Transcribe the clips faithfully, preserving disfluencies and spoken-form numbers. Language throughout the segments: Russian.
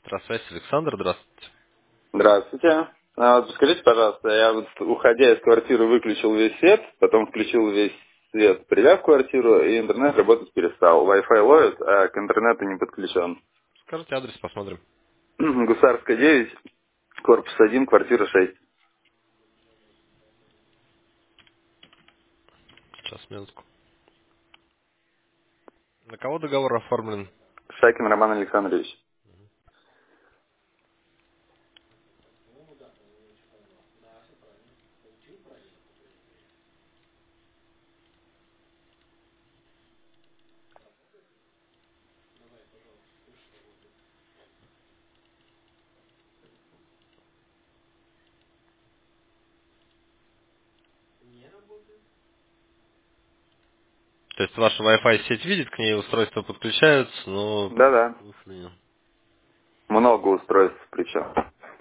Здравствуйте, Александр, здравствуйте. Здравствуйте. А, вот скажите, пожалуйста, я вот, уходя из квартиры, выключил весь свет, потом включил весь свет, привяз в квартиру, и интернет работать перестал. Wi-Fi ловит, а к интернету не подключен. Скажите адрес, посмотрим. Гусарская девять, корпус один, квартира шесть. Сейчас, минутку. На кого договор оформлен? Шакин Роман Александрович. То есть ваша Wi-Fi сеть видит, к ней устройства подключаются, но... Да-да. смысле, Много устройств причем.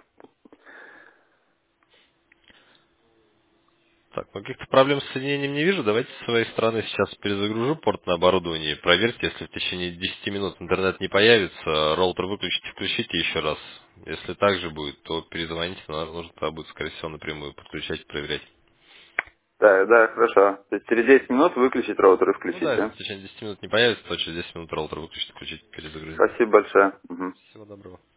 Так, ну каких-то проблем с соединением не вижу. Давайте с своей стороны сейчас перезагружу порт на оборудование. Проверьте, если в течение десяти минут интернет не появится, роутер выключите, включите еще раз. Если так же будет, то перезвоните, но нужно тогда будет, скорее всего, напрямую подключать, проверять. Да, да, хорошо. То есть через десять минут выключить роутер и Ну включить, да, если да? в течение десяти минут не появится, то через десять минут роутер выключить, включить, перезагрузить. Спасибо большое. Мгм. Всего доброго.